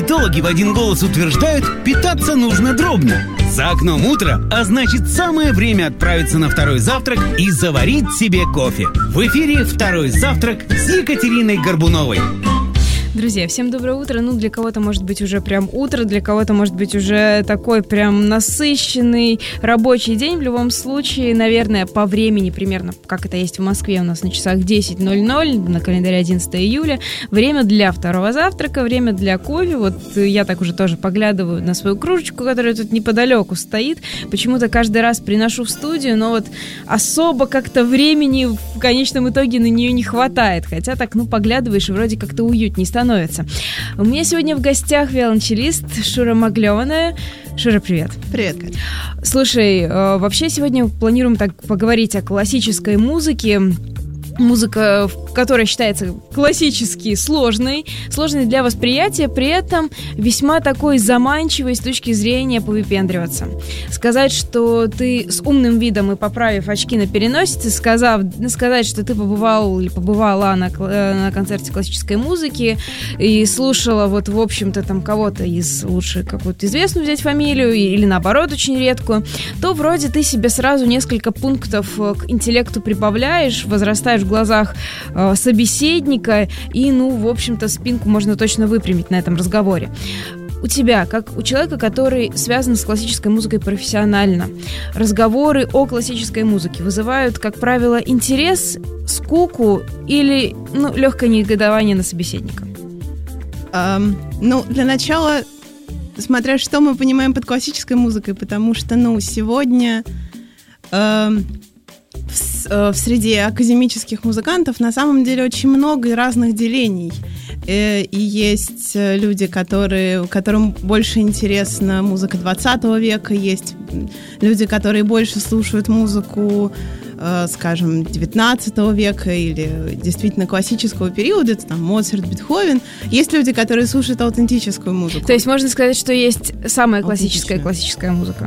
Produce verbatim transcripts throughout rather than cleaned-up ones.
Диетологи в один голос утверждают, питаться нужно дробно. За окном утро, а значит самое время отправиться на второй завтрак и заварить себе кофе. В эфире «Второй завтрак» с Екатериной Горбуновой. Друзья, всем доброе утро. Ну, для кого-то может быть уже прям утро, для кого-то может быть уже такой прям насыщенный рабочий день. В любом случае, наверное, по времени примерно, как это есть в Москве, у нас на часах десять ноль ноль, на календаре одиннадцатое июля. Время для второго завтрака, время для кофе. Вот я так уже тоже поглядываю на свою кружечку, которая тут неподалеку стоит. Почему-то каждый раз приношу в студию, но вот особо как-то времени в конечном итоге на нее не хватает. Хотя так, ну, поглядываешь, и вроде как-то уютней становится. У меня сегодня в гостях виолончелист Шура Маглёвная. Шура, привет. Привет, Катя. Слушай, вообще сегодня планируем так поговорить о классической музыке. Музыка, которая считается классически сложной, сложной для восприятия, при этом весьма такой заманчивой с точки зрения повыпендриваться. Сказать, что ты с умным видом и поправив очки на переносице, сказав, сказать, что ты побывал или побывала на, на концерте классической музыки и слушала вот, в общем-то, там кого-то из, лучше какую-то известную взять фамилию или, наоборот, очень редкую, то вроде ты себе сразу несколько пунктов к интеллекту прибавляешь, возрастаешь в глазах э, собеседника, и, ну, в общем-то, спинку можно точно выпрямить на этом разговоре. У тебя, как у человека, который связан с классической музыкой профессионально, разговоры о классической музыке вызывают, как правило, интерес, скуку или, ну, легкое негодование на собеседника? Um, ну, для начала, смотря что мы понимаем под классической музыкой, потому что, ну, сегодня... Uh, В, в среде академических музыкантов на самом деле очень много разных делений. И есть люди, которые, которым больше интересна музыка двадцатого века, есть люди, которые больше слушают музыку, скажем, девятнадцатого века или действительно классического периода, это там Моцарт, Бетховен. Есть люди, которые слушают аутентическую музыку. То есть можно сказать, что есть самая классическая классическая музыка?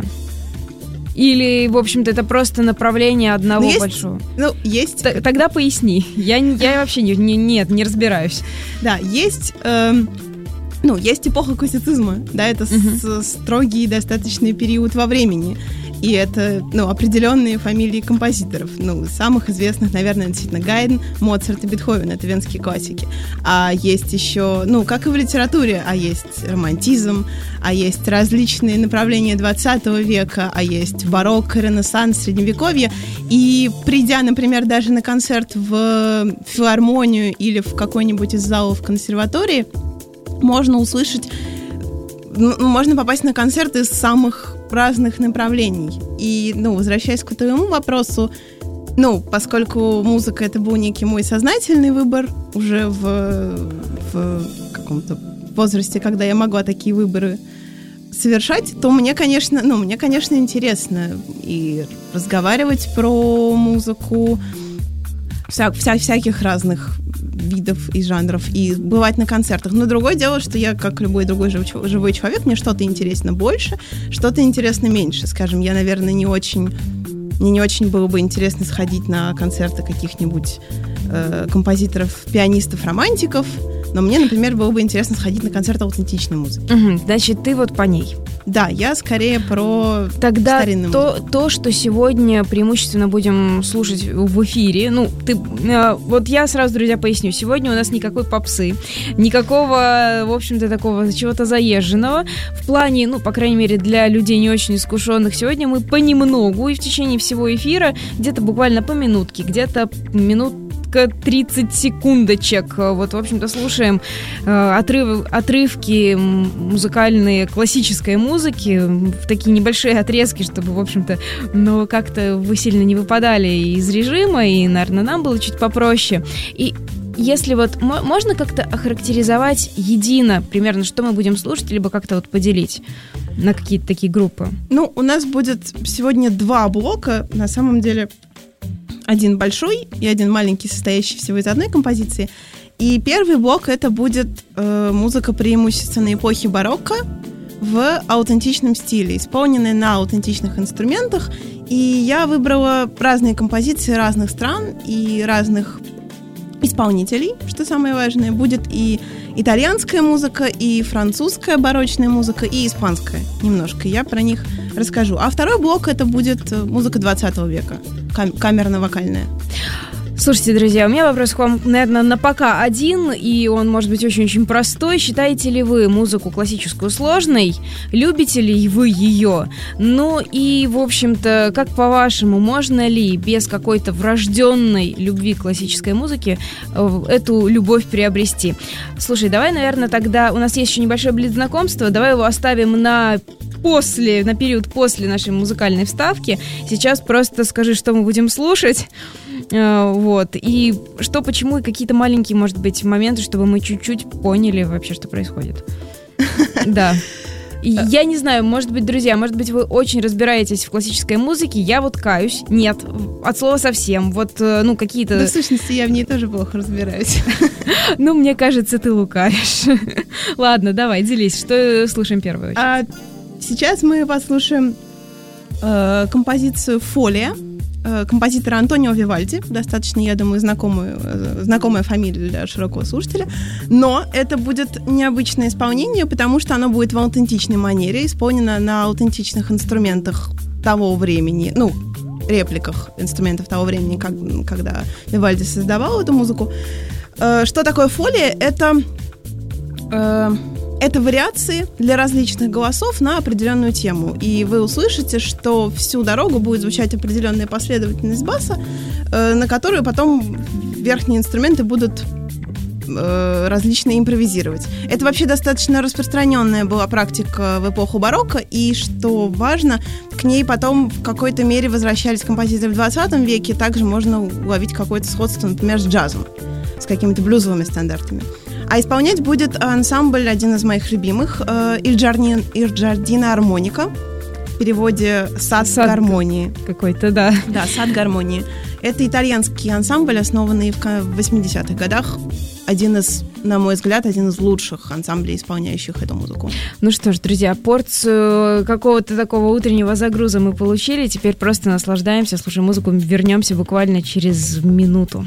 Или, в общем-то, это просто направление одного есть, большого? Ну, есть... Т- тогда поясни. Я, я вообще не, не, нет, не разбираюсь. Да, есть... Эм, ну, есть эпоха классицизма. Да, это uh-huh. с, строгий достаточный период во времени. И это, ну, определенные фамилии композиторов. Ну, самых известных, наверное, действительно Гайден, Моцарт и Бетховен. Это венские классики. А есть еще, ну, как и в литературе, а есть романтизм, а есть различные направления двадцатого века, а есть барокко, ренессанс, средневековье. И придя, например, даже на концерт в филармонию или в какой-нибудь из залов консерватории, можно услышать, ну, можно попасть на концерт из самых разных направлений. И, ну, возвращаясь к твоему вопросу, ну, поскольку музыка — это был некий мой сознательный выбор уже в, в каком-то возрасте, когда я могла такие выборы совершать, то мне, конечно, ну, мне, конечно, интересно и разговаривать про музыку вся, вся, всяких разных видов и жанров, и бывать на концертах. Но другое дело, что я, как любой другой живой, живой человек, мне что-то интересно больше, что-то интересно меньше. Скажем, я, наверное, не очень... Мне не очень было бы интересно сходить на концерты каких-нибудь э, композиторов, пианистов, романтиков, но мне, например, было бы интересно сходить на концерт аутентичной музыки. Угу, значит, ты вот по ней. Да, я скорее про Тогда старинную то, музыку. то, что сегодня преимущественно будем слушать в эфире, ну, ты, э, вот я сразу, друзья, поясню, сегодня у нас никакой попсы, никакого, в общем-то, такого чего-то заезженного. В плане, ну, по крайней мере, для людей не очень искушенных, сегодня мы понемногу и в течение всего эфира, где-то буквально по минутке, где-то минут тридцать секундочек. Вот, в общем-то, слушаем э, отрыв, отрывки музыкальные, классической музыки, в такие небольшие отрезки, чтобы, в общем-то, ну, как-то вы сильно не выпадали из режима, и, наверное, нам было чуть попроще. И если вот м- можно как-то охарактеризовать едино примерно, что мы будем слушать, либо как-то вот поделить на какие-то такие группы? Ну, у нас будет сегодня два блока, на самом деле... Один большой и один маленький, состоящий всего из одной композиции. И первый блок — это будет э, музыка преимущественно эпохи барокко в аутентичном стиле, исполненная на аутентичных инструментах. И я выбрала разные композиции разных стран и разных исполнителей, что самое важное. Будет и итальянская музыка, и французская барочная музыка, и испанская немножко. Я про них расскажу. А второй блок — это будет музыка двадцатого века, кам- камерно-вокальная. Слушайте, друзья, у меня вопрос к вам, наверное, на пока один, и он может быть очень-очень простой. Считаете ли вы музыку классическую сложной? Любите ли вы ее? Ну и, в общем-то, как по-вашему, можно ли без какой-то врожденной любви к классической музыке эту любовь приобрести? Слушай, давай, наверное, тогда... У нас есть еще небольшое блиц-знакомство, давай его оставим на... после, на период после нашей музыкальной вставки. Сейчас просто скажи, что мы будем слушать. Вот. И что, почему, и какие-то маленькие, может быть, моменты, чтобы мы чуть-чуть поняли вообще, что происходит. Да. Я не знаю, может быть, друзья, может быть, вы очень разбираетесь в классической музыке. Я вот каюсь. Нет, от слова совсем. Вот, ну, какие-то... Да, в сущности, я в ней тоже плохо разбираюсь. Ну, мне кажется, ты лукавишь. Ладно, давай, делись. Что слушаем первую очередь? Сейчас мы послушаем э, композицию «Фолия» э, композитора Антонио Вивальди. Достаточно, я думаю, знакомую, э, знакомая фамилия для широкого слушателя. Но это будет необычное исполнение, потому что оно будет в аутентичной манере, исполнено на аутентичных инструментах того времени, ну, репликах инструментов того времени, как, когда Вивальди создавал эту музыку. Э, что такое фолия? Это... Э, Это вариации для различных голосов на определенную тему. И вы услышите, что всю дорогу будет звучать определенная последовательность баса, э, на которую потом верхние инструменты будут э, различно импровизировать. Это вообще достаточно распространенная была практика в эпоху барокко, и, что важно, к ней потом в какой-то мере возвращались композиторы в двадцатом веке. Также можно уловить какое-то сходство, например, с джазом, с какими-то блюзовыми стандартами. А исполнять будет ансамбль, один из моих любимых, «Il Giardino Armonica», в переводе «Сад, Сад гармонии». Какой-то, да. Да, «Сад гармонии». Это итальянский ансамбль, основанный в восьмидесятых годах. Один из, на мой взгляд, один из лучших ансамблей, исполняющих эту музыку. Ну что ж, друзья, порцию какого-то такого утреннего загруза мы получили. Теперь просто наслаждаемся, слушаем музыку. Вернемся буквально через минуту.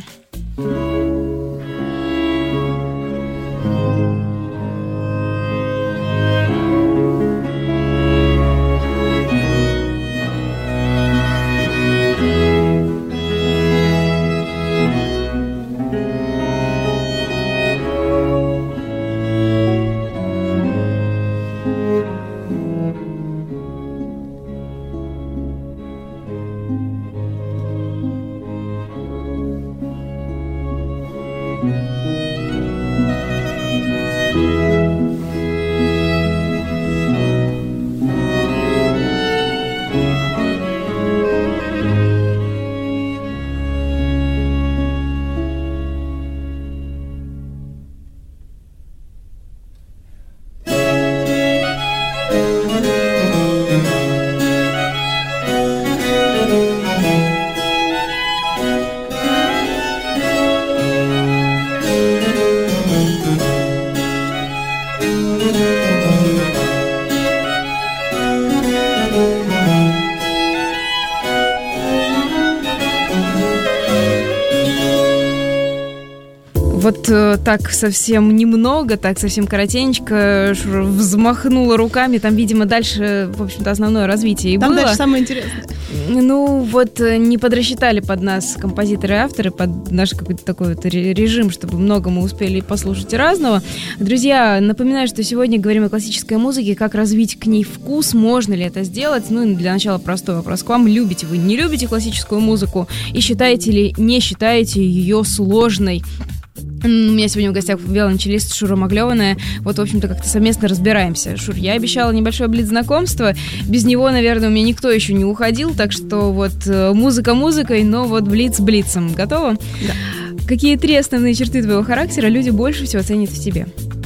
Вот э, так совсем немного, так совсем коротенько Шура взмахнула руками. Там, видимо, дальше, в общем-то, основное развитие и Там было. Там дальше самое интересное. Ну, вот не подрасчитали под нас композиторы и авторы, под наш какой-то такой вот режим, чтобы много мы успели послушать разного. Друзья, напоминаю, что сегодня говорим о классической музыке, как развить к ней вкус, можно ли это сделать. Ну, и для начала простой вопрос к вам. Любите вы, не любите классическую музыку? И считаете ли, не считаете ее сложной? У меня сегодня в гостях виолончелист Шура Маглёваная. Вот, в общем-то, как-то совместно разбираемся. Шур, я обещала небольшое блиц-знакомство. Без него, наверное, у меня никто еще не уходил. Так что вот музыка музыкой, но вот блиц блицем. Готова? Да. Какие три основные черты твоего характера люди больше всего ценят в тебе?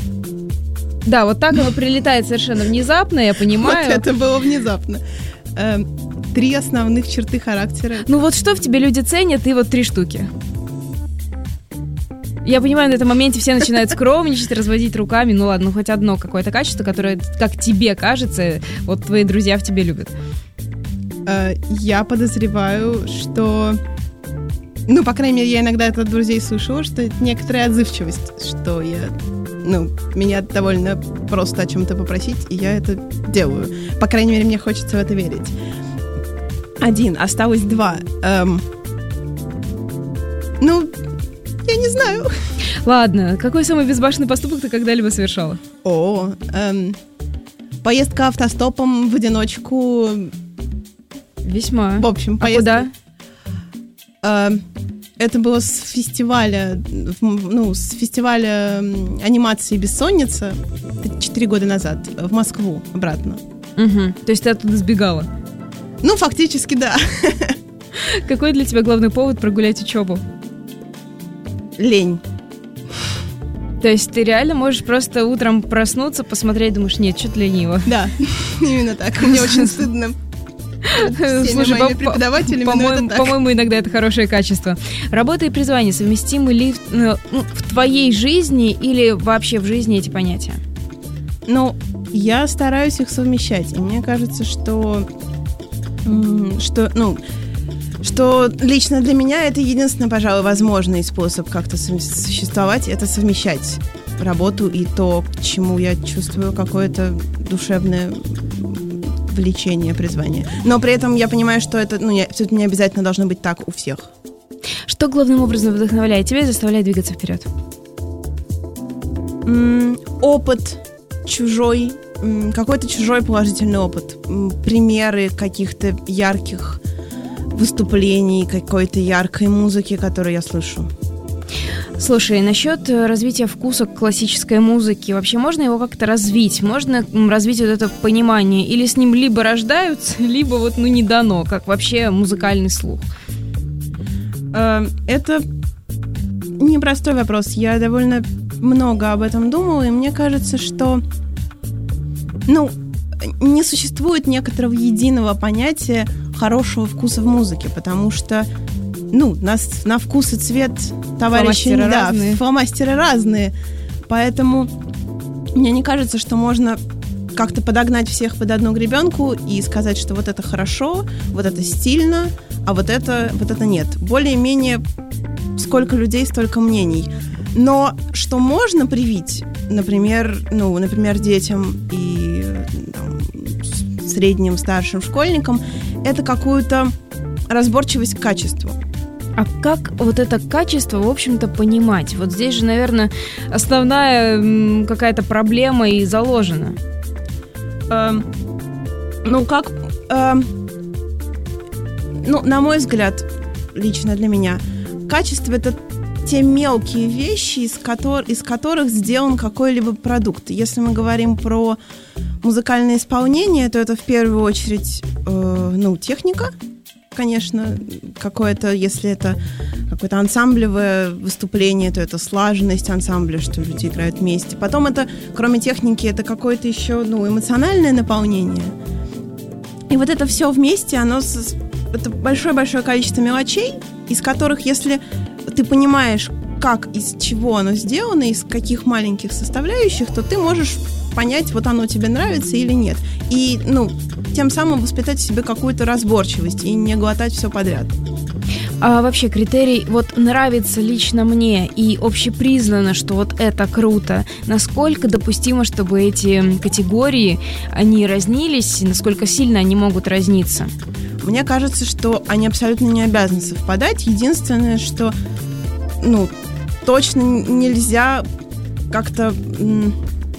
Да, вот так оно прилетает совершенно внезапно, я понимаю. Вот это было внезапно. Эм, три основных черты характера. Ну вот что в тебе люди ценят, и вот три штуки. Я понимаю, на этом моменте все начинают скромничать, разводить руками. Ну ладно, ну хоть одно какое-то качество, которое, как тебе кажется, вот твои друзья в тебе любят. Я подозреваю, что... Ну, по крайней мере, я иногда это от друзей слышала, что это некоторая отзывчивость, что я ну, меня довольно просто о чем-то попросить, и я это делаю. По крайней мере, мне хочется в это верить. Один, осталось два. Эм, ну, я не знаю. Ладно, какой самый безбашенный поступок ты когда-либо совершала? О, эм, поездка автостопом в одиночку. Весьма. В общем, а поездка. Куда? Эм, это было с фестиваля, ну, с фестиваля анимации «Бессонница» четыре года назад в Москву обратно. Угу. То есть ты оттуда сбегала? Ну, фактически, да. Какой для тебя главный повод прогулять учебу? Лень. То есть ты реально можешь просто утром проснуться, посмотреть, думаешь, нет, что-то лениво. Да, именно так. Мне очень стыдно. Слушай, по- преподавателями, по-моему, по-моему, иногда это хорошее качество. Работа и призвание совместимы ли ну, в твоей жизни или вообще в жизни эти понятия? Ну, я стараюсь их совмещать, и мне кажется, что, что, ну, что лично для меня это единственный, пожалуй, возможный способ как-то существовать, это совмещать работу и то, к чему я чувствую какое-то душевное влечение, призвание. Но при этом я понимаю, что это, ну, не, все это не обязательно должно быть так у всех. Что главным образом вдохновляет тебя и заставляет двигаться вперед? М- опыт чужой, м- какой-то чужой положительный опыт. М- примеры каких-то ярких выступлений, какой-то яркой музыки, которую я слышу. Слушай, насчет развития вкуса к классической музыке, вообще можно его как-то развить? Можно развить вот это понимание? Или с ним либо рождаются, либо вот, ну, не дано, как вообще музыкальный слух? Это непростой вопрос. Я довольно много об этом думала, и мне кажется, что, ну, не существует некоторого единого понятия хорошего вкуса в музыке, потому что, ну, нас на вкус и цвет товарищи, фломастеры да, разные. фломастеры разные, поэтому мне не кажется, что можно как-то подогнать всех под одну гребенку и сказать, что вот это хорошо, вот это стильно, а вот это, вот это нет. Более-менее сколько людей, столько мнений. Но что можно привить, например, ну, например, детям и там, средним, старшим школьникам, это какую-то разборчивость к качеству. А как вот это качество, в общем-то, понимать? Вот здесь же, наверное, основная м, какая-то проблема и заложена. Эм, ну, как... эм, ну, на мой взгляд, лично для меня, качество — это те мелкие вещи, из, котор- из которых сделан какой-либо продукт. Если мы говорим про музыкальное исполнение, то это в первую очередь, э, ну, техника, конечно, какое-то, если это какое-то ансамблевое выступление, то это слаженность ансамбля, что люди играют вместе. Потом это, кроме техники, это какое-то еще, ну, эмоциональное наполнение. И вот это все вместе, оно... С, это большое-большое количество мелочей, из которых, если ты понимаешь, как, из чего оно сделано, из каких маленьких составляющих, то ты можешь понять, вот оно тебе нравится или нет. И, ну, тем самым воспитать в себе какую-то разборчивость и не глотать все подряд. А вообще критерий вот нравится лично мне и общепризнано, что вот это круто. Насколько допустимо, чтобы эти категории, они разнились, и насколько сильно они могут разниться? Мне кажется, что они абсолютно не обязаны совпадать. Единственное, что, ну, точно нельзя как-то м-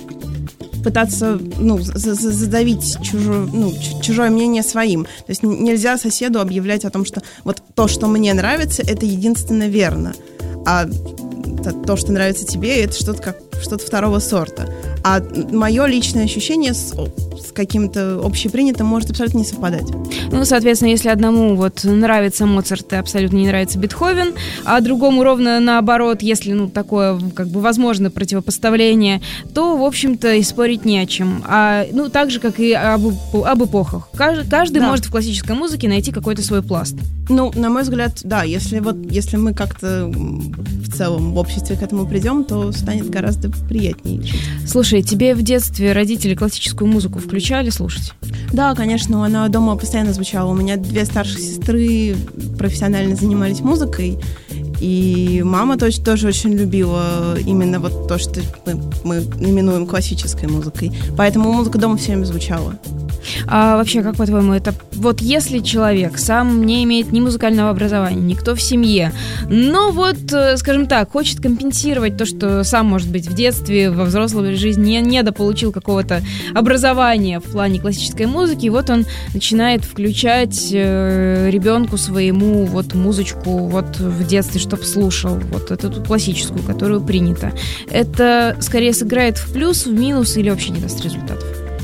пытаться, ну, за- за- задавить чужое, ну, чужое мнение своим. То есть нельзя соседу объявлять о том, что вот то, что мне нравится, это единственно верно. А то, что нравится тебе, это что-то как что-то второго сорта. А мое личное ощущение с, с каким-то общепринятым может абсолютно не совпадать. Ну, соответственно, если одному вот нравится Моцарт и абсолютно не нравится Бетховен, а другому ровно наоборот, если, ну, такое, как бы, возможно противопоставление, то, в общем-то, и спорить не о чем. А, ну, так же, как и об, об эпохах. Каждый, каждый да. может в классической музыке найти какой-то свой пласт. Ну, на мой взгляд, да, если вот, если мы как-то в целом в обществе к этому придем, то станет гораздо приятнее жить. Слушай, тебе в детстве родители классическую музыку включали слушать? Да, конечно, она дома постоянно звучала. У меня две старших сестры профессионально занимались музыкой, И мама тоже, тоже очень любила именно вот то, что мы, мы именуем классической музыкой. Поэтому музыка дома все время звучала. А вообще, как по-твоему, это вот если человек сам не имеет ни музыкального образования, никто в семье, но вот, скажем так, хочет компенсировать то, что сам, может быть, в детстве, во взрослой жизни не, недополучил какого-то образования в плане классической музыки, и вот он начинает включать э, ребенку своему вот музычку вот в детстве, чтобы слушал вот эту классическую, которую принято. Это скорее сыграет в плюс, в минус или вообще не даст результатов?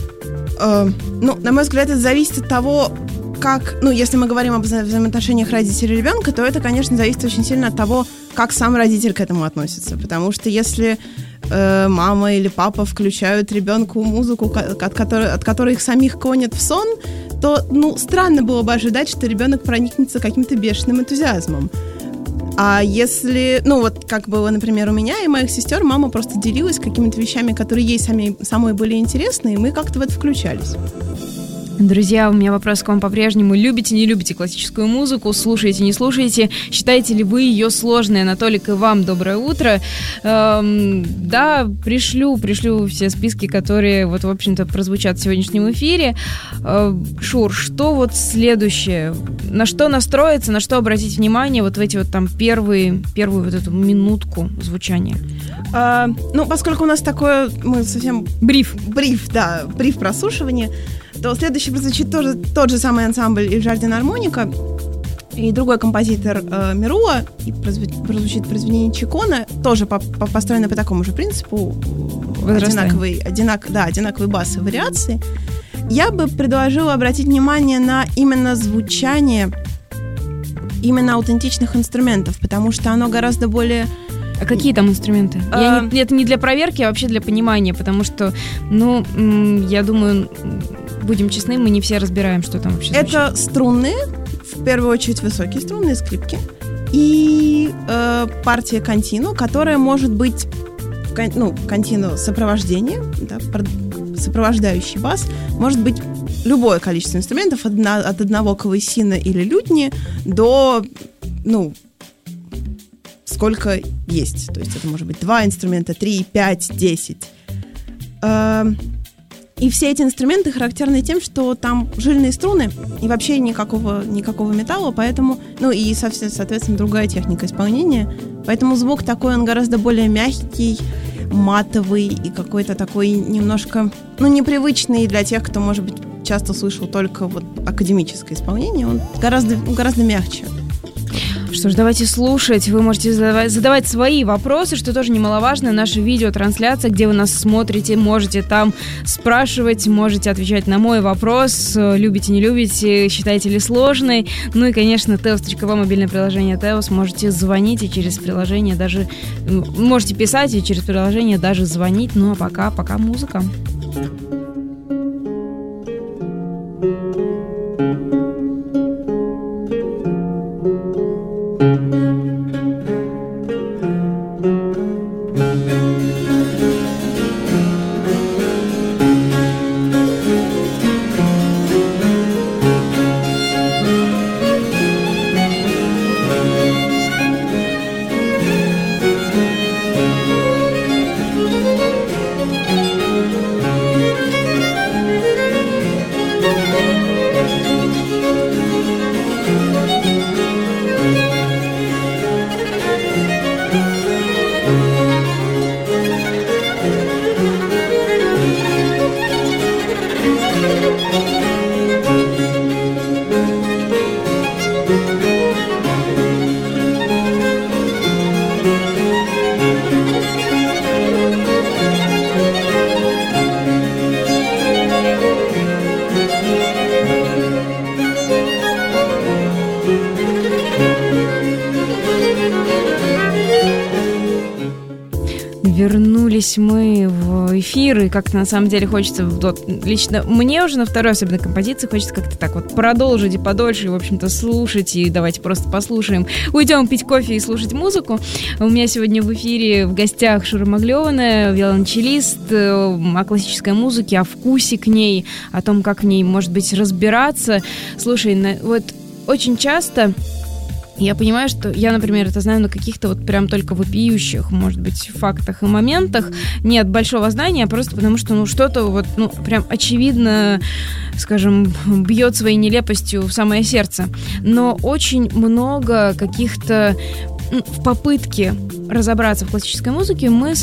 Ну, на мой взгляд, это зависит от того, как, ну, если мы говорим об вза- взаимоотношениях родителя и ребенка, то это, конечно, зависит очень сильно от того, как сам родитель к этому относится. Потому что если э, мама или папа включают ребенку музыку, от которой, от которой их самих клонят в сон, то, ну, странно было бы ожидать, что ребенок проникнется каким-то бешеным энтузиазмом. А если, ну вот как было, например, у меня и моих сестер, мама просто делилась какими-то вещами, которые ей самой, самой были интересны, и мы как-то в это включались. Друзья, у меня вопрос к вам по-прежнему. Любите, не любите классическую музыку? Слушаете, не слушаете? Считаете ли вы ее сложной? Анатолик, и вам доброе утро. Эм, да, пришлю, пришлю все списки, которые, вот, в общем-то, прозвучат в сегодняшнем эфире. Э, Шур, что вот следующее? На что настроиться, на что обратить внимание вот в эти вот там первые, первую вот эту минутку звучания? А, ну, поскольку у нас такое, мы совсем... Бриф. Бриф, да, бриф прослушивания, то следующий прозвучит тоже тот же самый ансамбль «Il Jardin Harmonica» и другой композитор э, Мируа, и прозвучит, прозвучит произведение Чикона, тоже по, по, построено по такому же принципу, одинаковый, одинак, да, одинаковые басы и вариации. Я бы предложила обратить внимание на именно звучание именно аутентичных инструментов, потому что оно гораздо более... А какие там инструменты? А... Я не, это не для проверки, а вообще для понимания, потому что, ну, я думаю, будем честны, мы не все разбираем, что там вообще звучит. Это струнные, в первую очередь высокие струнные скрипки, и э, партия контино, которая может быть, ну, контино сопровождение, да, сопровождающий бас, может быть любое количество инструментов, от, от одного клавесина или лютни до, ну, сколько есть. То есть это может быть два инструмента, три, пять, десять. И все эти инструменты характерны тем, что там жильные струны и вообще никакого, никакого металла, поэтому, ну и, соответственно, другая техника исполнения. Поэтому звук такой, он гораздо более мягкий, матовый и какой-то такой немножко, ну, непривычный для тех, кто, может быть, часто слышал только вот академическое исполнение. Он гораздо, гораздо мягче. Что ж, давайте слушать. Вы можете задавать, задавать свои вопросы, что тоже немаловажно. Наша видеотрансляция, где вы нас смотрите, можете там спрашивать, можете отвечать на мой вопрос. Любите, не любите, считаете ли сложной. Ну и, конечно, теос точка ви, мобильное приложение Теос. Можете звонить и через приложение даже... Можете писать и через приложение даже звонить. Ну а пока, пока музыка. Вернулись мы в эфир, и как-то на самом деле хочется, вот, лично мне уже на второй особенно композиции хочется как-то так вот продолжить и подольше, и, в общем-то, слушать, и давайте просто послушаем. Уйдем пить кофе и слушать музыку. У меня сегодня в эфире в гостях Шура Маглёвана, виолончелист, о классической музыке, о вкусе к ней, о том, как в ней, может быть, разбираться. Слушай, вот очень часто... Я понимаю, что я, например, это знаю на каких-то вот прям только вопиющих, может быть, фактах и моментах. Не от большого знания, а просто потому что, ну, что-то вот, ну, прям очевидно, скажем, бьет своей нелепостью в самое сердце. Но очень много каких-то в попытке разобраться в классической музыке мы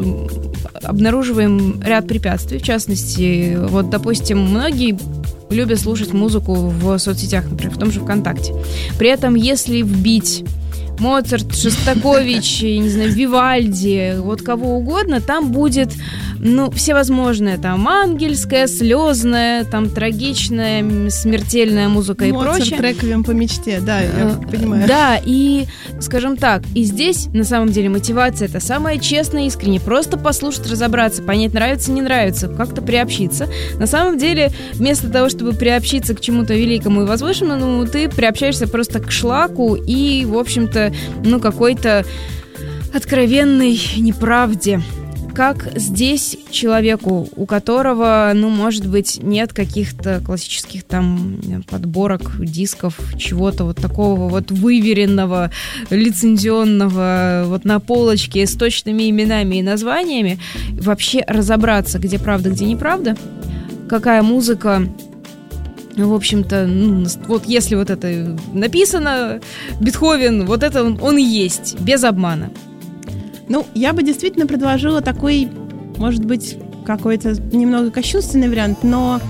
обнаруживаем ряд препятствий. В частности, вот, допустим, многие любят слушать музыку в соцсетях, например, в том же ВКонтакте. При этом, если вбить Моцарт, Шостакович, не знаю, Вивальди, вот кого угодно, там будет, ну, всевозможное, там, ангельская, слезная, там, трагичная, смертельная музыка и Моцарт, прочее. Моцарт, реквием по мечте, да, я а, понимаю. Да, и, скажем так, и здесь, на самом деле, мотивация это самая честная и искренняя. Просто послушать, разобраться, понять, нравится, не нравится, как-то приобщиться. На самом деле, вместо того, чтобы приобщиться к чему-то великому и возвышенному, ты приобщаешься просто к шлаку и, в общем-то, ну, какой-то откровенной неправде. Как здесь человеку, у которого, ну, может быть, нет каких-то классических там подборок, дисков, чего-то вот такого вот выверенного, лицензионного, вот на полочке с точными именами и названиями, вообще разобраться, где правда, где неправда, какая музыка. В общем-то, ну, вот если вот это написано, Бетховен, вот это он, он и есть, без обмана. Ну, я бы действительно предложила такой, может быть, какой-то немного кощунственный вариант, но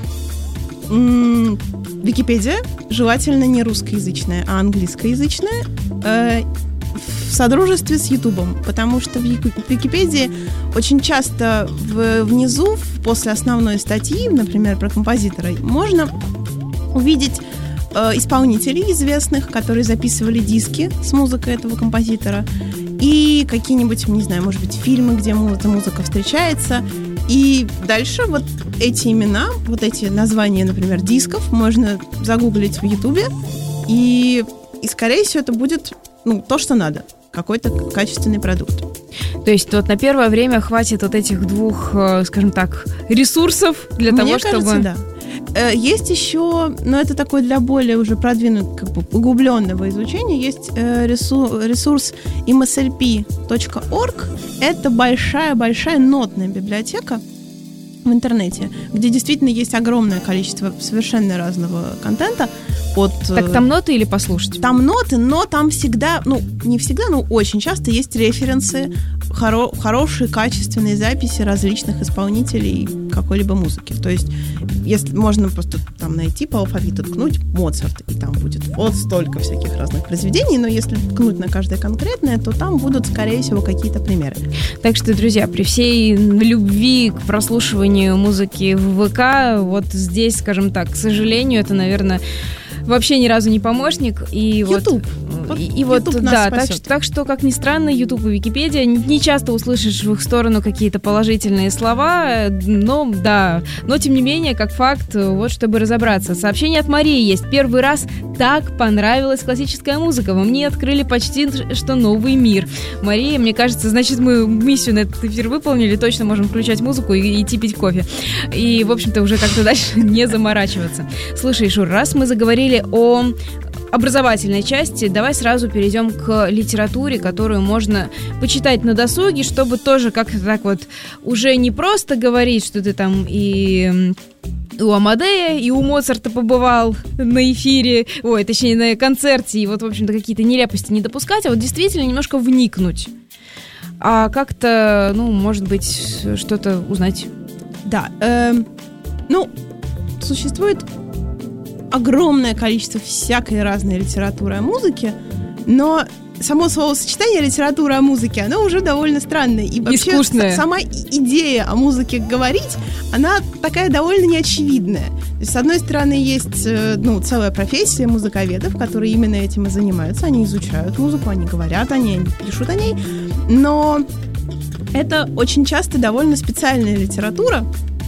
м- Википедия желательно не русскоязычная, а английскоязычная, э- в содружестве с Ютубом, потому что в Википедии очень часто в- внизу, после основной статьи, например, про композитора, можно увидеть э, исполнителей известных, которые записывали диски с музыкой этого композитора, и какие-нибудь, не знаю, может быть, фильмы, где эта музыка встречается. И дальше вот эти имена, вот эти названия, например, дисков можно загуглить в Ютубе, и, и скорее всего, это будет, ну, то, что надо, какой-то качественный продукт. То есть вот на первое время хватит вот этих двух, скажем так, ресурсов для Мне того, кажется, чтобы... да. Есть еще, но это такой для более уже продвинутого, как бы углубленного изучения, есть ресурс эм эс эл пи точка орг. Это большая-большая нотная библиотека в интернете, где действительно есть огромное количество совершенно разного контента. От, так там ноты или послушать? Там ноты, но там всегда, ну, не всегда, но очень часто есть референсы, хоро- хорошие, качественные записи различных исполнителей какой-либо музыки. То есть, если можно просто там найти по алфавиту, ткнуть Моцарт, и там будет вот столько всяких разных произведений, но если ткнуть на каждое конкретное, то там будут, скорее всего, какие-то примеры. Так что, друзья, при всей любви к прослушиванию музыки в ВК, вот здесь, скажем так, к сожалению, это, наверное, вообще ни разу не помощник. И YouTube. Вот, и, и вот, да, так, так что, как ни странно, YouTube и Википедия, не часто услышишь в их сторону какие-то положительные слова, но, да, но, тем не менее, как факт, вот, чтобы разобраться. Сообщение от Марии есть. Первый раз так понравилась классическая музыка. Во мне открыли почти что новый мир. Мария, мне кажется, значит, мы миссию на этот эфир выполнили, точно можем включать музыку и, и идти пить кофе. И, в общем-то, уже как-то дальше не заморачиваться. Слушай, Шур, раз мы заговорили о образовательной части, давай сразу перейдем к литературе, которую можно почитать на досуге, чтобы тоже как-то так вот уже не просто говорить, что ты там и у Амадея, и у Моцарта побывал на эфире, ой, точнее, на концерте, и вот, в общем-то, какие-то нелепости не допускать, а вот действительно немножко вникнуть, а как-то, ну, может быть, что-то узнать. Да, эм, ну, существует огромное количество всякой разной литературы о музыке, но само словосочетание литература о музыке, оно уже довольно странное. И вообще скучное. Сама идея о музыке говорить, она такая довольно неочевидная. То есть, с одной стороны, есть, ну, целая профессия музыковедов, которые именно этим и занимаются. Они изучают музыку, они говорят о ней, они пишут о ней. Но это очень часто довольно специальная литература.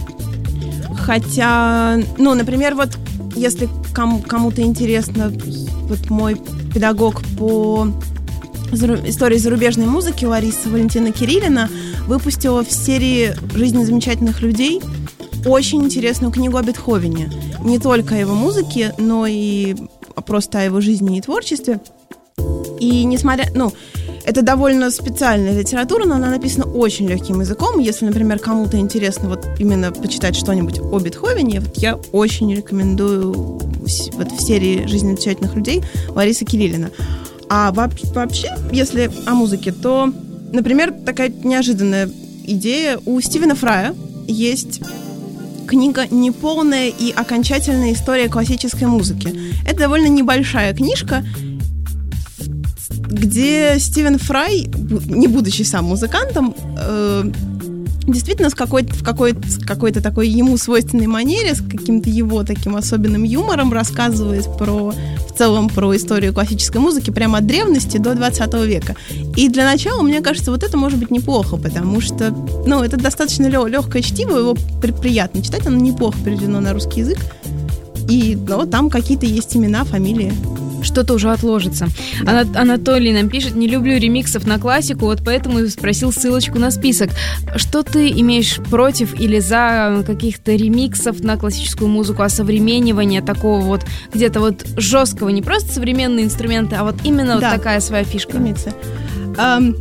Хотя, ну, например, вот если кому- кому-то интересно, вот мой педагог по зару- истории зарубежной музыки Лариса Валентина Кириллина выпустила в серии «Жизнь замечательных людей» очень интересную книгу о Бетховене. Не только о его музыке, но и просто о его жизни и творчестве. И несмотря... Ну, это довольно специальная литература, но она написана очень легким языком. Если, например, кому-то интересно вот именно почитать что-нибудь о Бетховене, вот я очень рекомендую вот в серии «Жизнь отчаянных людей» Ларисы Кириллина. А вообще, если о музыке, то, например, такая неожиданная идея. У Стивена Фрая есть книга «Неполная и окончательная история классической музыки». Это довольно небольшая книжка, где Стивен Фрай, не будучи сам музыкантом, э, действительно с какой-то, в какой-то, с какой-то такой ему свойственной манере, с каким-то его таким особенным юмором рассказывает про, в целом про историю классической музыки прямо от древности до двадцатого века. И для начала, мне кажется, вот это может быть неплохо, потому что, ну, это достаточно легкое чтиво, его при- приятно читать, оно неплохо переведено на русский язык, и, ну, там какие-то есть имена, фамилии. Что-то уже отложится. Да. Ана- Анатолий нам пишет: не люблю ремиксов на классику, вот поэтому и спросил ссылочку на список. Что ты имеешь против или за каких-то ремиксов на классическую музыку, осовременивания такого вот где-то вот жесткого, не просто современные инструменты, а вот именно да. вот такая своя фишка? Um,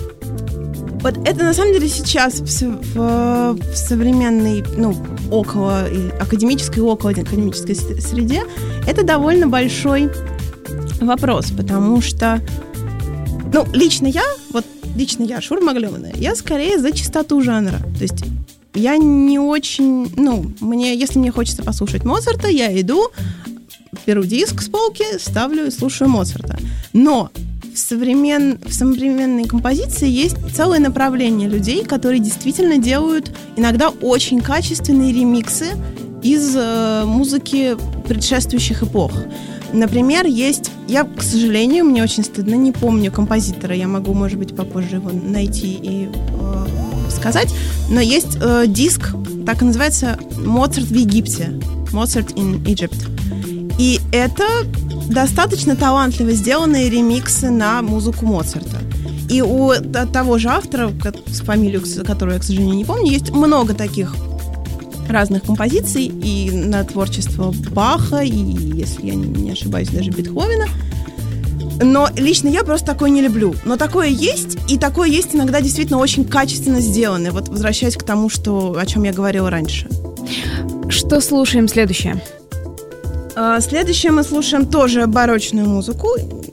вот это на самом деле сейчас в, в, в современной, ну, около академической и около академической среде это довольно большой вопрос, потому что, ну, лично я, вот лично я, Шура Маглёвана, я скорее за чистоту жанра. То есть я не очень, ну, мне, если мне хочется послушать Моцарта, я иду, беру диск с полки, ставлю и слушаю Моцарта. Но в, современ, в современной композиции есть целое направление людей, которые действительно делают иногда очень качественные ремиксы из э, музыки предшествующих эпох. Например, есть... Я, к сожалению, мне очень стыдно, не помню композитора. Я могу, может быть, попозже его найти и э, сказать. Но есть э, диск, так и называется, «Моцарт в Египте». «Mozart in Egypt». И это достаточно талантливо сделанные ремиксы на музыку Моцарта. И у того же автора, фамилию, которую я, к сожалению, не помню, есть много таких разных композиций и на творчество Баха, и, если я не ошибаюсь, даже Бетховена. Но лично я просто такое не люблю. Но такое есть, и такое есть иногда действительно очень качественно сделанное. Вот возвращаясь к тому, что, о чем я говорила раньше. Что слушаем следующее? Следующее мы слушаем тоже барочную музыку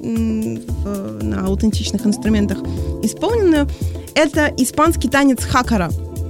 на аутентичных инструментах исполненную. Это испанский танец хакара.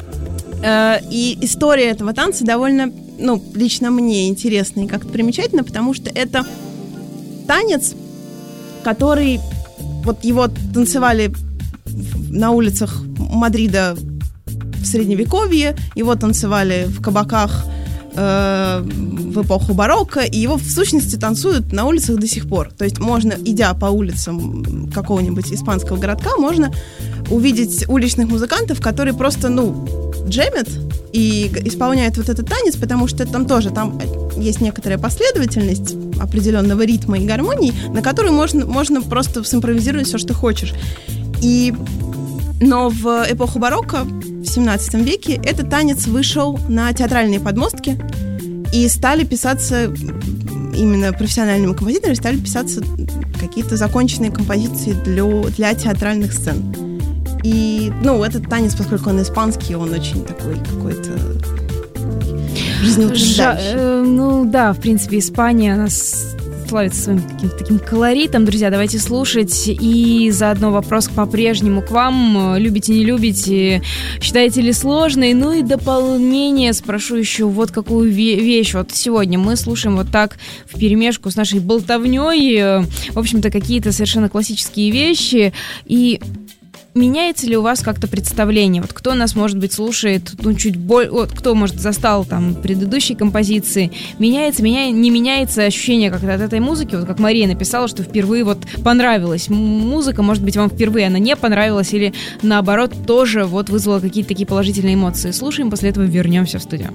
И история этого танца довольно, ну, лично мне интересна и как-то примечательна, потому что это танец, который, вот его танцевали на улицах Мадрида в Средневековье, его танцевали в кабаках э, в эпоху барокко, и его в сущности танцуют на улицах до сих пор. То есть можно, идя по улицам какого-нибудь испанского городка, можно увидеть уличных музыкантов, которые просто, ну, джемят и исполняют вот этот танец, потому что там тоже там есть некоторая последовательность определенного ритма и гармонии, на которую можно, можно просто симпровизировать все, что хочешь. И, но в эпоху барокко, в семнадцатом веке, этот танец вышел на театральные подмостки, и стали писаться, именно профессиональными композиторами, стали писаться какие-то законченные композиции для, для театральных сцен. И, ну, этот танец, поскольку он испанский, он очень такой какой-то жизнеутверждающий. Жа- э, ну да, в принципе, Испания, она славится своим каким-то таким колоритом. Друзья, давайте слушать. И заодно вопрос по-прежнему к вам. Любите, не любите? Считаете ли сложной? Ну и дополнение спрошу еще вот какую вещь. Вот сегодня мы слушаем вот так вперемешку с нашей болтовней. В общем-то, какие-то совершенно классические вещи. И меняется ли у вас как-то представление? Вот кто нас, может быть, слушает, ну, чуть более... Вот, кто, может, застал там предыдущие композиции? Меняется, меня... не меняется ощущение как-то от этой музыки? Вот как Мария написала, что впервые вот понравилась музыка, может быть, вам впервые она не понравилась или, наоборот, тоже вот вызвала какие-то такие положительные эмоции. Слушаем, после этого вернемся в студию.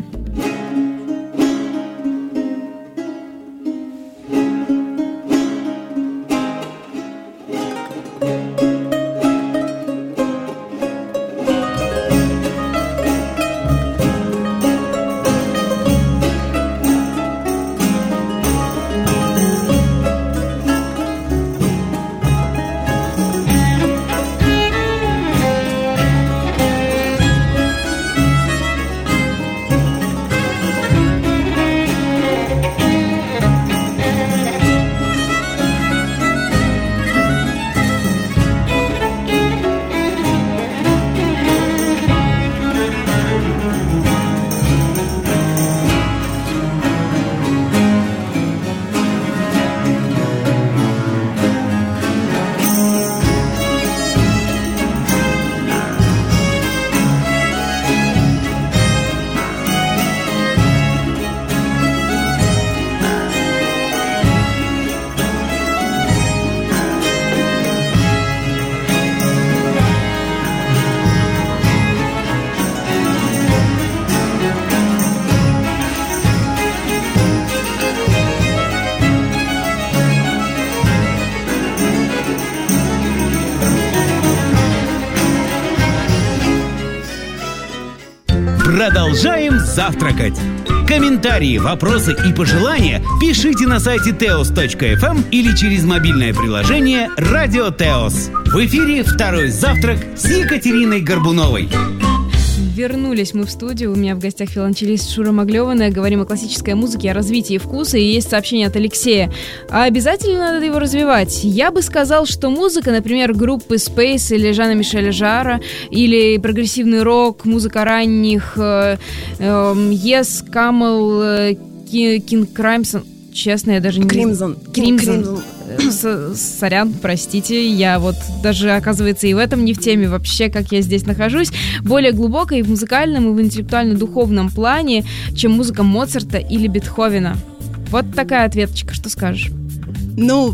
продолжаем завтракать. Комментарии, вопросы и пожелания пишите на сайте теос точка эф эм или через мобильное приложение «Радио Теос». В эфире «Второй завтрак» с Екатериной Горбуновой. Вернулись мы в студию. У меня в гостях виолончелист Шура Маглёвана. Говорим о классической музыке, о развитии вкуса. И есть сообщение от Алексея. А обязательно надо его развивать? Я бы сказал, что музыка, например, группы Space или Жана-Мишеля Жара, или прогрессивный рок, музыка ранних э, э, Yes, Camel, э, King Crimson. Честно, я даже не... Crimson. Crimson. С- сорян, простите, я вот даже, оказывается, и в этом не в теме вообще, как я здесь нахожусь. Более глубоко и в музыкальном, и в интеллектуально-духовном плане, чем музыка Моцарта или Бетховена. Вот такая ответочка, что скажешь? Ну,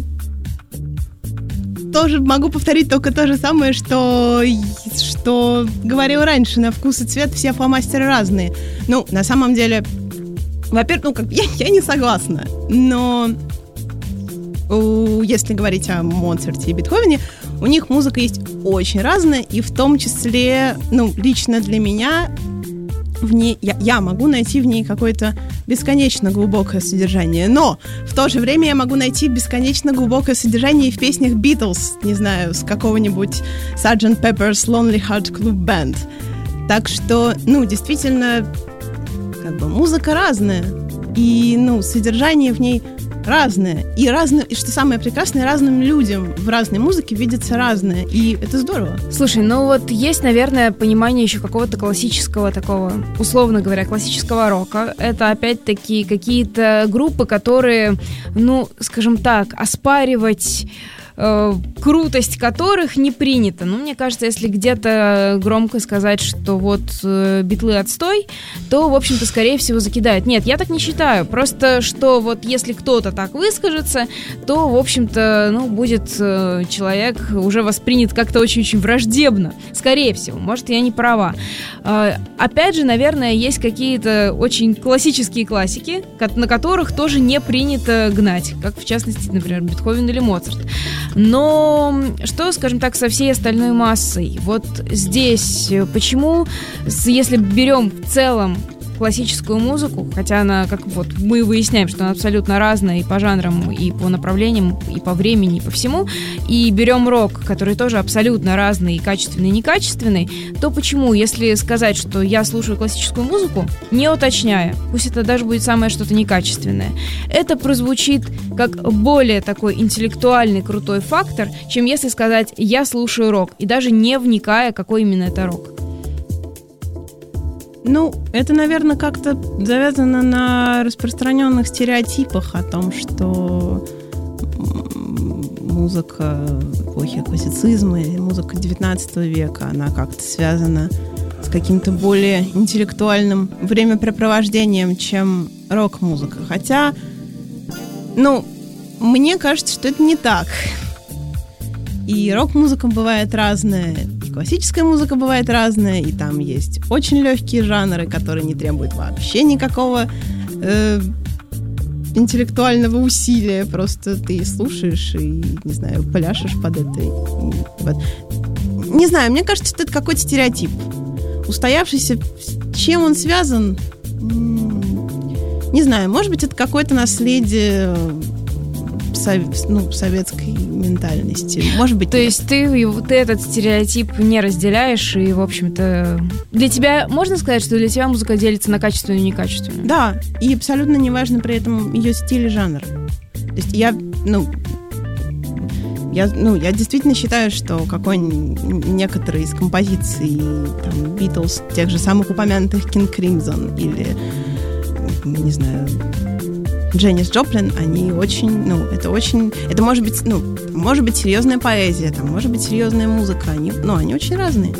тоже могу повторить только то же самое, что, что говорил раньше. На вкус и цвет все фломастеры разные. Ну, на самом деле, во-первых, ну, как я, я не согласна, но... Если говорить о Моцарте и Бетховене, у них музыка есть очень разная, и в том числе, ну, лично для меня в ней, я, я могу найти в ней какое-то бесконечно глубокое содержание, но в то же время я могу найти бесконечно глубокое содержание и в песнях Beatles, не знаю, с какого-нибудь Sergeant Pepper's Lonely Heart Club Band. Так что, ну, действительно, как бы музыка разная, и, ну, содержание в ней разное. И разное, и что самое прекрасное, разным людям в разной музыке видится разное. И это здорово. Слушай, ну вот есть, наверное, понимание еще какого-то классического такого, условно говоря, классического рока. Это опять-таки какие-то группы, которые, ну, скажем так, оспаривать э, крутость которых не принято. Ну, мне кажется, если где-то громко сказать, что вот э, Битлы отстой, то, в общем-то, скорее всего, закидают. Нет, я так не считаю. Просто, что вот если кто-то так выскажется, то, в общем-то, ну, будет э, человек уже воспринят как-то очень-очень враждебно. Скорее всего. Может, я не права. Э, опять же, наверное, есть какие-то очень классические классики, на которых тоже не принято гнать. Как, в частности, например, Бетховен или Моцарт. Но что, скажем так, со всей остальной массой? Вот здесь почему, если берем в целом классическую музыку, хотя она, как вот мы выясняем, что она абсолютно разная и по жанрам, и по направлениям, и по времени, и по всему, и берем рок, который тоже абсолютно разный, и качественный, и некачественный, то почему, если сказать, что я слушаю классическую музыку, не уточняя, пусть это даже будет самое что-то некачественное, это прозвучит как более такой интеллектуальный, крутой фактор, чем если сказать «я слушаю рок», и даже не вникая, какой именно это рок. Ну, это, наверное, как-то завязано на распространенных стереотипах о том, что музыка эпохи классицизма и музыка девятнадцатого века, она как-то связана с каким-то более интеллектуальным времяпрепровождением, чем рок-музыка. Хотя, ну, мне кажется, что это не так. И рок-музыка бывает разная, и классическая музыка бывает разная, и там есть очень легкие жанры, которые не требуют вообще никакого э, интеллектуального усилия. Просто ты слушаешь и, не знаю, пляшешь под это. Вот. Не знаю, мне кажется, что это какой-то стереотип. Устоявшийся, с чем он связан? Не знаю, может быть, это какое-то наследие ну, советской ментальности. Может быть, То нет. есть ты, ты этот стереотип не разделяешь, и, в общем-то, для тебя, можно сказать, что для тебя музыка делится на качественную и некачественную? Да, и абсолютно неважно при этом ее стиль и жанр. То есть я, ну, я, ну, я действительно считаю, что какой-нибудь некоторые из композиций там, Beatles, тех же самых упомянутых King Crimson или, не знаю, Дженнис Джоплин, они очень, ну, это очень, это может быть, ну, может быть серьезная поэзия, там, может быть серьезная музыка, они, ну, они очень разные.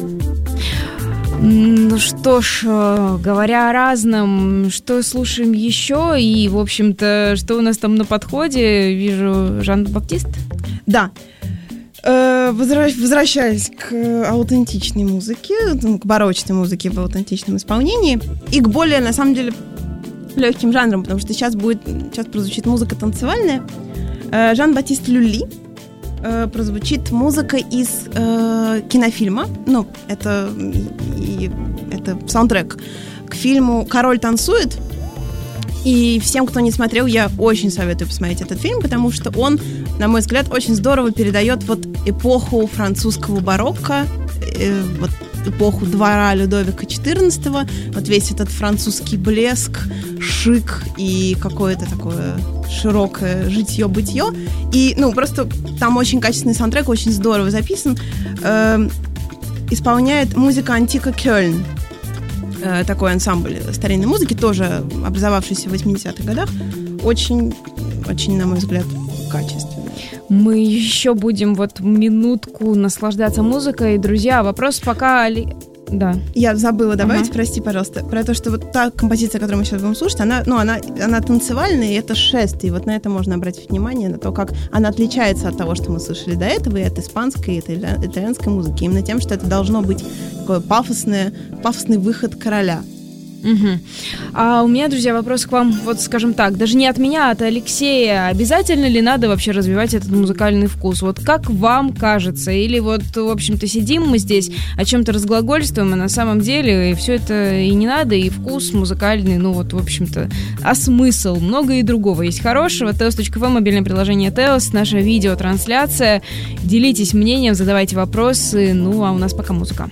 Ну что ж, говоря о разном, что слушаем еще, и, в общем-то, что у нас там на подходе, вижу, Жан-Баптист? Да. Возвращаясь к аутентичной музыке, к барочной музыке в аутентичном исполнении, и к более, на самом деле, легким жанром, потому что сейчас будет, сейчас прозвучит музыка танцевальная. Жан-Батист Люли прозвучит музыка из э, кинофильма, ну, это, и, это саундтрек к фильму «Король танцует». И всем, кто не смотрел, я очень советую посмотреть этот фильм, потому что он, на мой взгляд, очень здорово передает вот эпоху французского барокко, э, вот эпоху двора Людовика четырнадцатого, вот весь этот французский блеск, шик и какое-то такое широкое житье-бытие. И, ну, просто там очень качественный саундтрек, очень здорово записан. Э, исполняет музыка Антика Кёльн. Э, такой ансамбль старинной музыки, тоже образовавшийся в восьмидесятых годах. Очень, очень, на мой взгляд, качественный. Мы еще будем вот минутку наслаждаться музыкой. Друзья, вопрос пока... Да. Я забыла добавить, ага. прости, пожалуйста, про то, что вот та композиция, которую мы сейчас будем слушать, она, ну, она, она танцевальная, и это шест, и вот на это можно обратить внимание, на то, как она отличается от того, что мы слышали до этого, и от испанской, и от итальянской музыки, именно тем, что это должно быть такой пафосный, пафосный выход короля. Угу. А у меня, друзья, вопрос к вам, вот скажем так, даже не от меня, а от Алексея. Обязательно ли надо вообще развивать этот музыкальный вкус? Вот как вам кажется? Или вот, в общем-то, сидим мы здесь, о чем-то разглагольствуем, а на самом деле все это и не надо, и вкус музыкальный, ну вот, в общем-то, а смысл? Много и другого есть хорошего. теос точка эф эм, мобильное приложение Теос, наша видеотрансляция. Делитесь мнением, задавайте вопросы. Ну, а у нас пока музыка.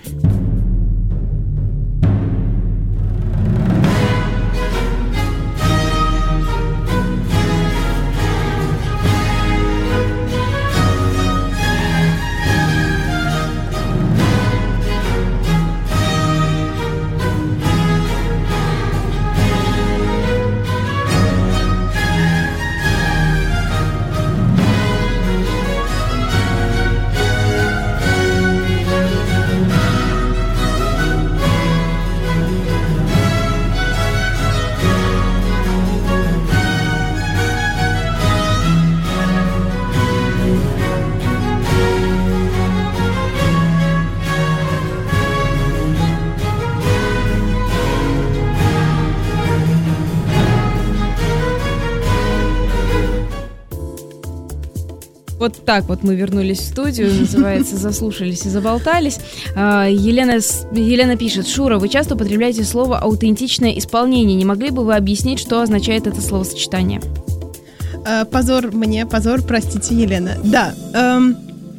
Вот так вот мы вернулись в студию, называется, заслушались и заболтались. Елена, Елена пишет: Шура, вы часто употребляете слово «аутентичное исполнение». Не могли бы вы объяснить, что означает это словосочетание? Позор мне, позор, простите, Елена. Да, эм,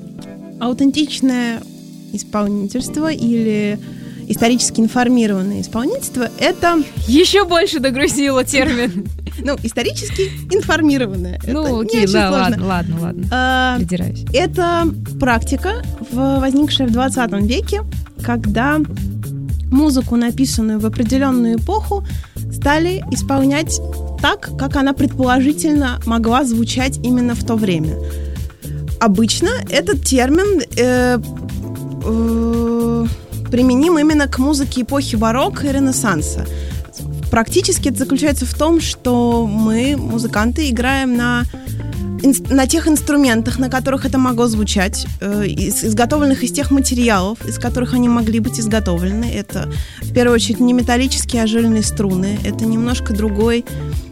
аутентичное исполнительство или исторически информированное исполнительство — это... Еще больше догрузила термин. Ну, исторически информированное. Ну, окей, да, ладно, ладно, ладно. А, придираюсь. Это практика, возникшая в двадцатом веке, когда музыку, написанную в определенную эпоху, стали исполнять так, как она предположительно могла звучать именно в то время. Обычно этот термин э, э, применим именно к музыке эпохи барокко и Ренессанса. Практически это заключается в том, что мы, музыканты, играем на, на тех инструментах, на которых это могло звучать, э, из, изготовленных из тех материалов, из которых они могли быть изготовлены. Это, в первую очередь, не металлические, а жильные струны. Это немножко другой,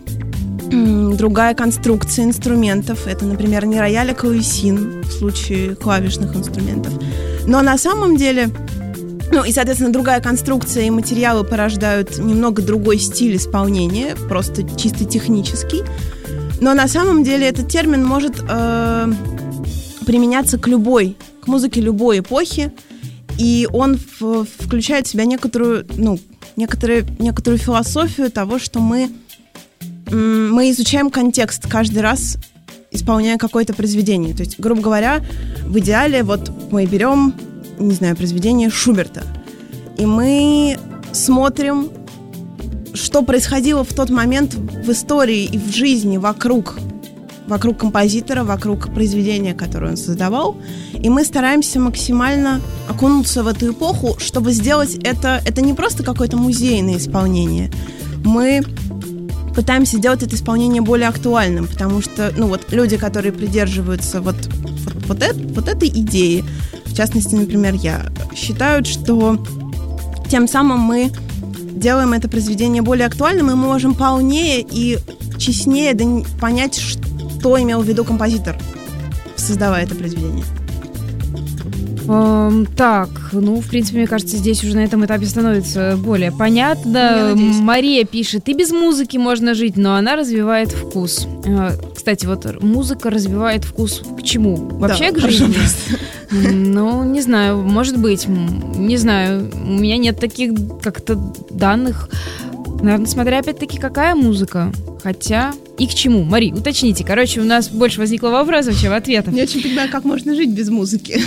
э, другая конструкция инструментов. Это, например, не рояль, а клавесин в случае клавишных инструментов. Но на самом деле... Ну, и, соответственно, другая конструкция и материалы порождают немного другой стиль исполнения, просто чисто технический. Но на самом деле этот термин может э, применяться к любой, к музыке любой эпохи, и он в, включает в себя некоторую, ну, некоторые, некоторую философию того, что мы, м, мы изучаем контекст каждый раз, исполняя какое-то произведение. То есть, грубо говоря, в идеале вот мы берем... не знаю, произведение Шуберта. И мы смотрим, что происходило в тот момент в истории и в жизни вокруг, вокруг композитора, вокруг произведения, которое он создавал. И мы стараемся максимально окунуться в эту эпоху, чтобы сделать это... Это не просто какое-то музейное исполнение. Мы пытаемся сделать это исполнение более актуальным, потому что, ну вот, люди, которые придерживаются вот, вот, вот, это, вот этой идеи, в частности, например, я, считают, что тем самым мы делаем это произведение более актуальным, и мы можем полнее и честнее понять, что имел в виду композитор, создавая это произведение. Эм, так, ну, в принципе, мне кажется, здесь уже на этом этапе становится более понятно. Мария пишет, и без музыки можно жить, но она развивает вкус. Э, кстати, вот музыка развивает вкус к чему? Вообще да, к жизни? пожалуйста. Ну, не знаю, может быть, не знаю, у меня нет таких как-то данных. Наверное, смотря опять-таки, какая музыка. Хотя и к чему? Мари, уточните. Короче, у нас больше возникло вопросов, чем ответов. Не очень понимаю, как можно жить без музыки.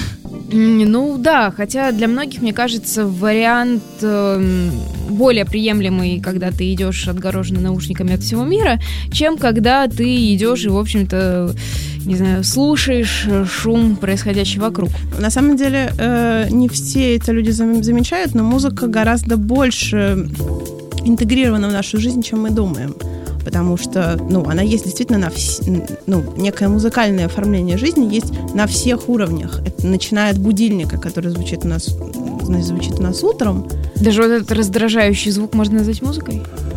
Ну да, хотя для многих, мне кажется, вариант э, более приемлемый, когда ты идешь отгороженный наушниками от всего мира, чем когда ты идешь и, в общем-то, не знаю, слушаешь шум, происходящий вокруг. На самом деле, э, не все это люди замечают, но музыка гораздо больше интегрирована в нашу жизнь, чем мы думаем. Потому что, ну, она есть действительно на вс... ну, некое музыкальное оформление жизни есть на всех уровнях. Это начиная от будильника, который звучит у нас, звучит у нас утром. Даже вот этот раздражающий звук можно назвать музыкой?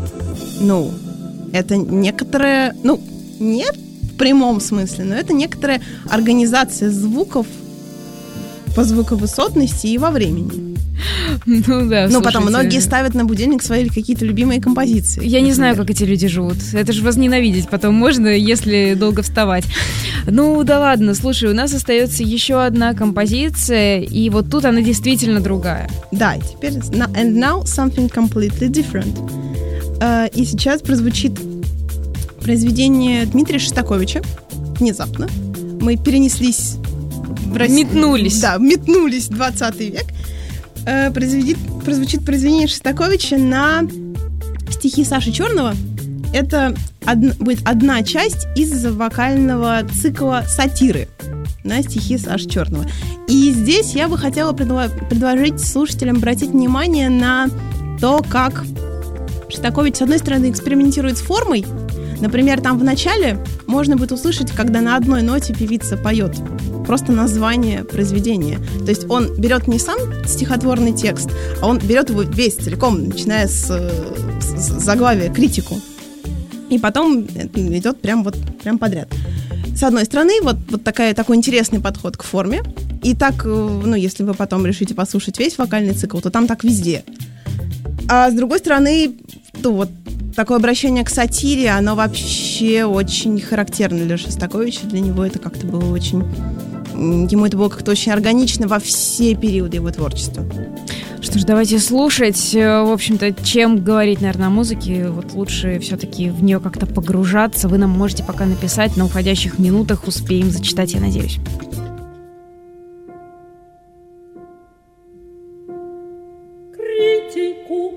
Ну, это некоторая, ну, не в прямом смысле, но это некоторая организация звуков по звуковысотности и во времени. Ну да, Ну, потом многие ставят на будильник свои какие-то любимые композиции. Я не знаю, как эти люди живут. Это же возненавидеть потом можно, если долго вставать. Ну да ладно, слушай, у нас остается еще одна композиция, и вот тут она действительно другая. Да, и теперь and now something completely different. Uh, и сейчас прозвучит произведение Дмитрия Шостаковича. Внезапно. Мы перенеслись в Россию. Метнулись. Да, метнулись в двадцатый век. Uh, произведит, прозвучит произведение Шостаковича на стихи Саши Черного. Это од, будет одна часть из вокального цикла «Сатиры» на стихи Саши Черного. И здесь я бы хотела предло- предложить слушателям обратить внимание на то, как Шостакович, с одной стороны, экспериментирует с формой. Например, там в начале можно будет услышать, когда на одной ноте певица поет просто название произведения. То есть он берет не сам стихотворный текст, а он берет его весь целиком, начиная с, с заглавия, критику. И потом идет прям вот прям подряд. С одной стороны, вот, вот такая, такой интересный подход к форме. И так, ну, если вы потом решите послушать весь вокальный цикл, то там так везде. А с другой стороны, то вот такое обращение к сатире, оно вообще очень характерно для Шостаковича. Для него это как-то было очень... Ему это было как-то очень органично во все периоды его творчества. Что ж, давайте слушать. В общем-то, чем говорить, наверное, о музыке, вот лучше все-таки в нее как-то погружаться. Вы нам можете пока написать, на уходящих минутах успеем зачитать, я надеюсь. Критику.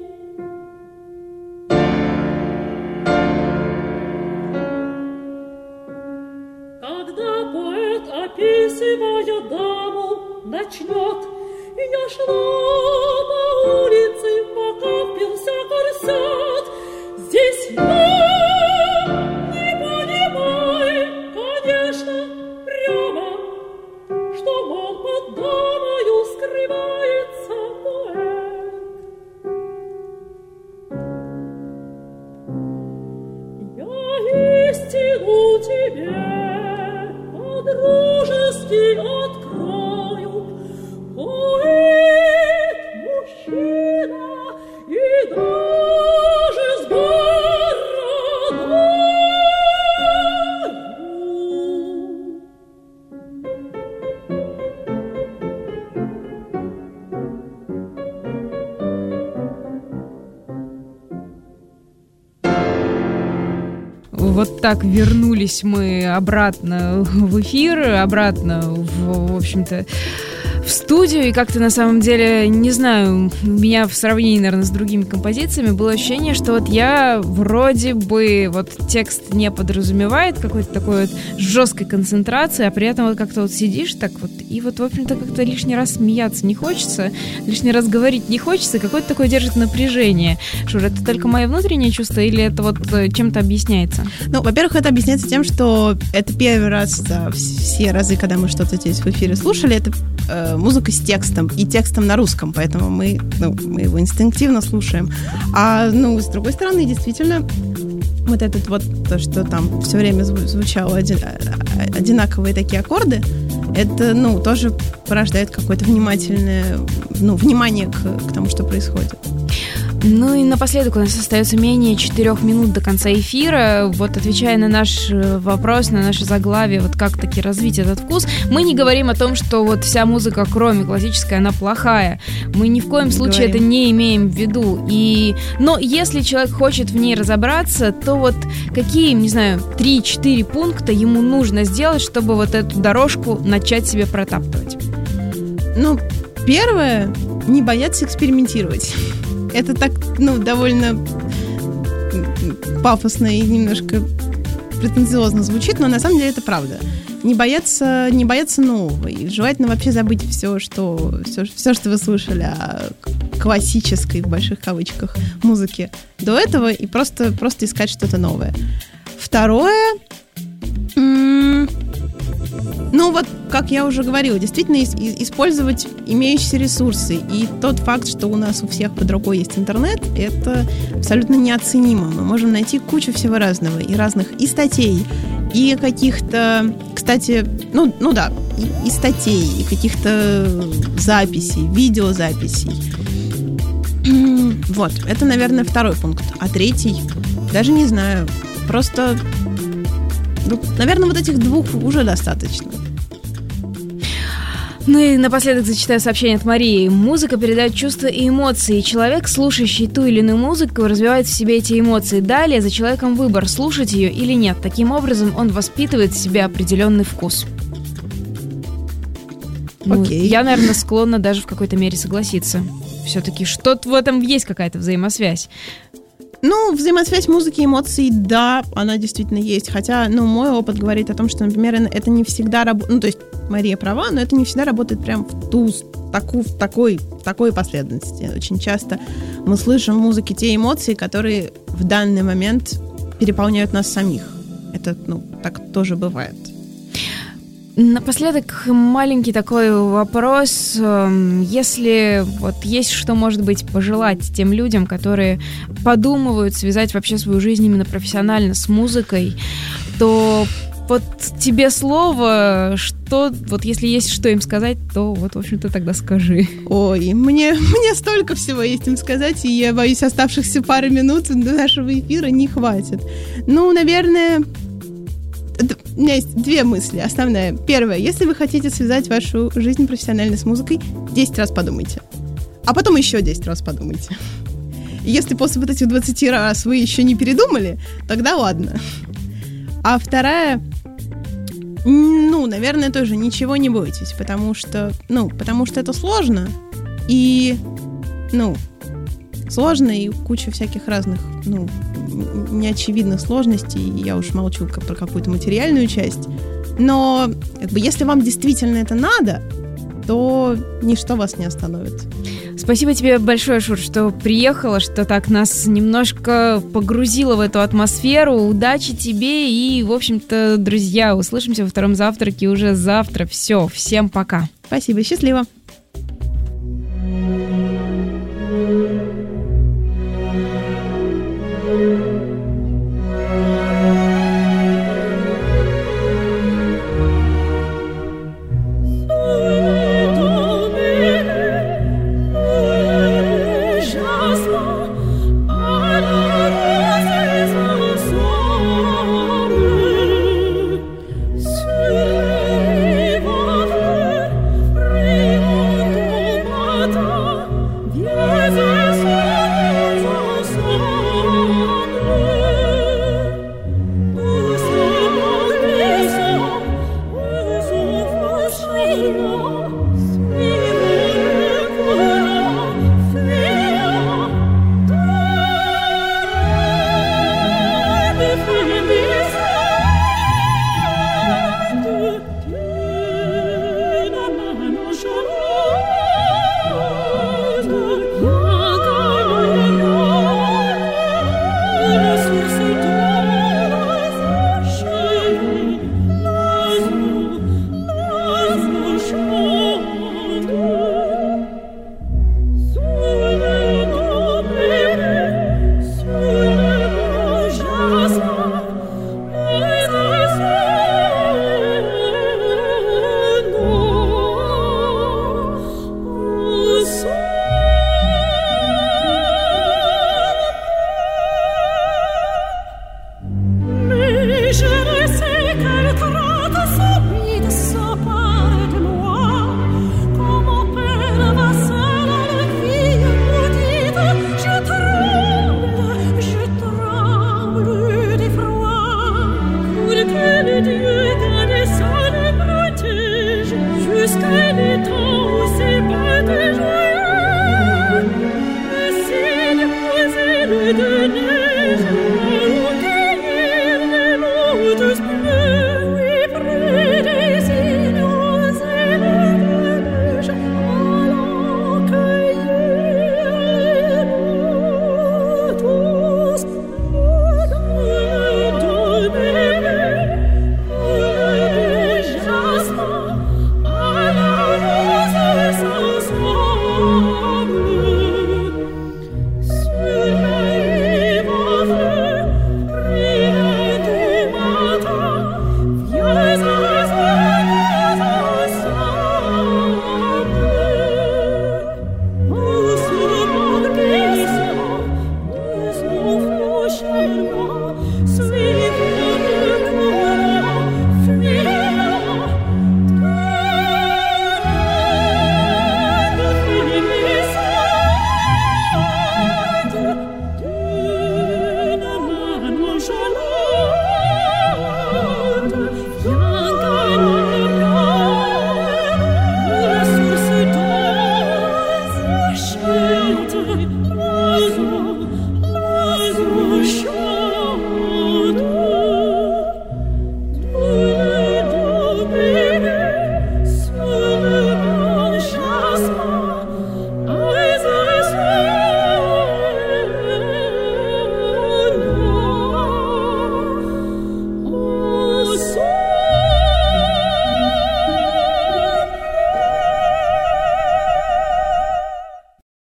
Когда поэт, описывая даму, начнет: я шла по улице, пока впился корсет. Здесь я не понимаю, конечно, прямо, что, мол, под дамою скрывается поэт. Я истину тебе по-дружески открою. Поэт, мужчина и даже с бородою. Вот так вернулись мы обратно в эфир, обратно, в, в общем-то, в студию, и как-то на самом деле, не знаю, у меня в сравнении, наверное, с другими композициями было ощущение, что вот я вроде бы, вот текст не подразумевает какой-то такой вот жесткой концентрации, а при этом вот как-то вот сидишь так вот, и вот, в общем-то, как-то лишний раз смеяться не хочется, лишний раз говорить не хочется, какое-то такое держит напряжение. Шур, это только мое внутреннее чувство или это вот чем-то объясняется? Ну, во-первых, это объясняется тем, что это первый раз за все разы, когда мы что-то здесь в эфире слушали, это э, музыка с текстом, и текстом на русском, поэтому мы, ну, мы его инстинктивно слушаем. А, ну, с другой стороны, действительно, вот этот вот, то, что там все время звучало один, одинаковые такие аккорды, это, ну, тоже порождает какое-то внимательное, ну, внимание к, к тому, что происходит. Ну и напоследок у нас остается менее четырех минут до конца эфира. Вот отвечая на наш вопрос, на наше заглавие, вот как таки развить этот вкус, мы не говорим о том, что вот вся музыка, кроме классической, она плохая. Мы ни в коем не случае говорим. это не имеем в виду. И... Но если человек хочет в ней разобраться, то вот какие, не знаю, три-четыре пункта ему нужно сделать, чтобы вот эту дорожку начать себе протаптывать? Ну, первое, не бояться экспериментировать. Это так, ну, довольно пафосно и немножко претенциозно звучит, но на самом деле это правда. Не бояться, не бояться нового. И желательно вообще забыть все, что, все, все, что вы слышали о классической, в больших кавычках, музыке до этого, и просто, просто искать что-то новое. Второе... М- Ну вот, как я уже говорила, действительно ис- использовать имеющиеся ресурсы. И тот факт, что у нас у всех под рукой есть интернет, это абсолютно неоценимо. Мы можем найти кучу всего разного, и разных и статей, и каких-то, кстати, ну, ну да, и, и статей, и каких-то записей, видеозаписей. Вот, это, наверное, второй пункт. А третий, даже не знаю, просто... Ну, наверное, вот этих двух уже достаточно. Ну и напоследок зачитаю сообщение от Марии. Музыка передает чувства и эмоции. Человек, слушающий ту или иную музыку, развивает в себе эти эмоции. Далее за человеком выбор, слушать ее или нет. Таким образом, он воспитывает в себе определенный вкус. Ну, Окей. я, наверное, склонна даже в какой-то мере согласиться. Все-таки что-то в этом есть какая-то взаимосвязь. Ну, взаимосвязь музыки и эмоций, да, она действительно есть. Хотя, ну, мой опыт говорит о том, что, например, это не всегда работает. Ну, то есть Мария права, но это не всегда работает прям в ту, таку, в такой, в такой последовательности. Очень часто мы слышим в музыке те эмоции, которые в данный момент переполняют нас самих. Это, ну, так тоже бывает. Напоследок маленький такой вопрос. Если вот есть что, может быть, пожелать тем людям, которые подумывают связать вообще свою жизнь именно профессионально с музыкой, то вот тебе слово, что, вот если есть что им сказать, то вот, в общем-то, тогда скажи. Ой, мне, мне столько всего есть им сказать, и я боюсь, оставшихся пары минут до нашего эфира не хватит. Ну, наверное... У меня есть две мысли. Основная. Первая. Если вы хотите связать вашу жизнь профессионально с музыкой, десять раз подумайте. А потом еще десять раз подумайте. И если после вот этих двадцати раз вы еще не передумали, тогда ладно. А вторая... Ну, наверное, тоже ничего не бойтесь, потому что... Ну, потому что это сложно. И... Ну... Сложно и куча всяких разных, ну, неочевидных сложностей. Я уж молчу про какую-то материальную часть. Но, как бы, если вам действительно это надо, то ничто вас не остановит. Спасибо тебе большое, Шур, что приехала, что так нас немножко погрузила в эту атмосферу. Удачи тебе и, в общем-то, друзья, услышимся во втором завтраке уже завтра. Все, всем пока. Спасибо, счастливо.